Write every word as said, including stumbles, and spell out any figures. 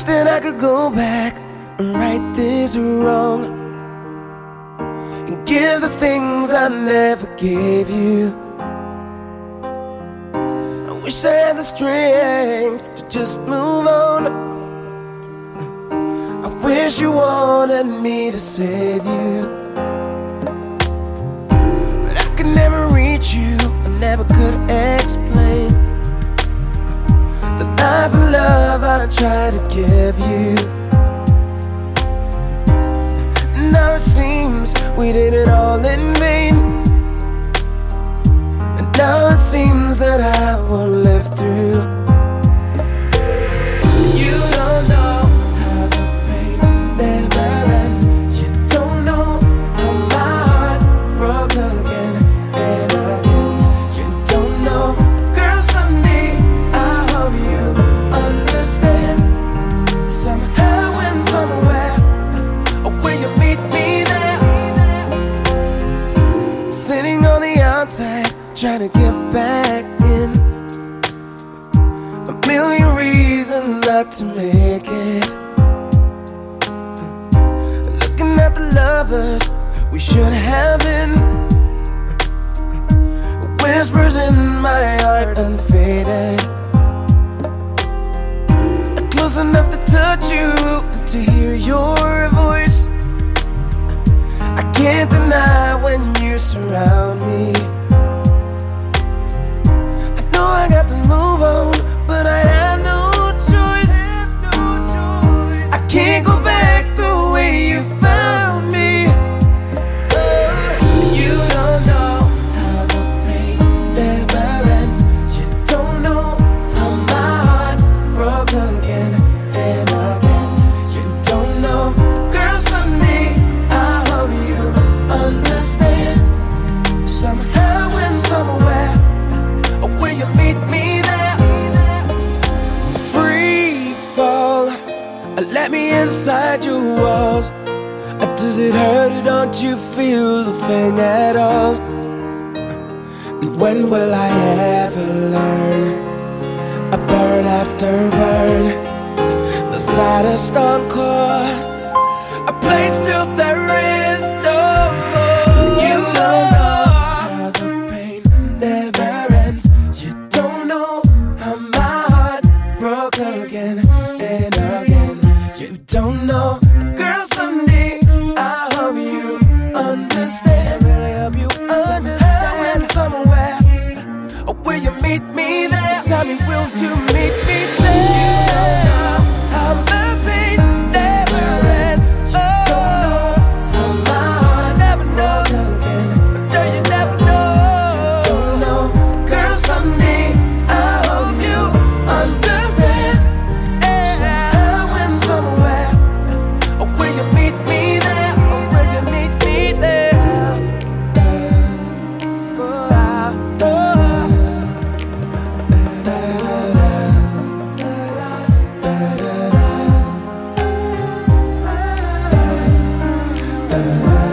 that I could go back and right this wrong and give the things I never gave you. I wish I had the strength to just move on. I wish you wanted me to save you, but I could never reach you. I never could explain the life and love I tried to give you. Now it seems we did it all in vain, and now it seems that I won't live through. You don't know how the pain never ends. You don't know how my heart broke again and again. You don't know, girl, someday I hope you understand. Somehow and somewhere, will you meet me there? I'm sitting on the outside, trying to get back in. A million reasons not to make it. Looking at the lovers we should have been. Whispers in my heart unfaded, close enough to touch you and to hear your voice. I can't deny when you surround me. I know I got to move on, but I have no choice. I can't go back the way you found me. You don't know how the pain never ends. You don't know how my heart broke again and again. You don't know, girl, someday I hope you understand. Somehow and somewhere, will you meet me there? Free fall, let me inside your walls. Does it hurt or don't you feel the thing at all? And when will I ever learn? A burn after burn, the saddest encore, a place till there is no more. You don't know how the pain never ends. You don't know how my heart broke again and again. You don't know, girl, someday I hope you understand. Really hope you understand. And somewhere, will you meet me there? Tell me, will you meet me there? You don't know how the pain never ends. You don't know how my heart never broke again. No, you never know. You don't know, girl, someday I hope you understand. Somehow and somewhere, will you meet me there? Will you meet me there? Oh, oh. Da-da.